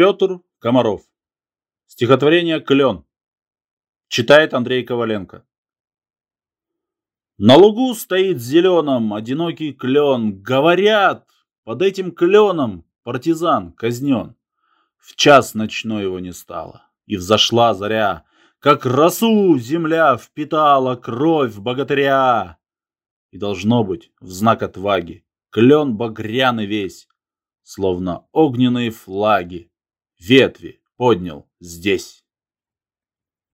Петр Комаров. Стихотворение «Клен». Читает Андрей Коваленко. На лугу стоит зеленом одинокий клен. Говорят, под этим кленом партизан казнен. В час ночной его не стало, и взошла заря, как росу земля впитала кровь богатыря. И должно быть, в знак отваги, клен багряный весь, словно огненные флаги, ветви поднял здесь.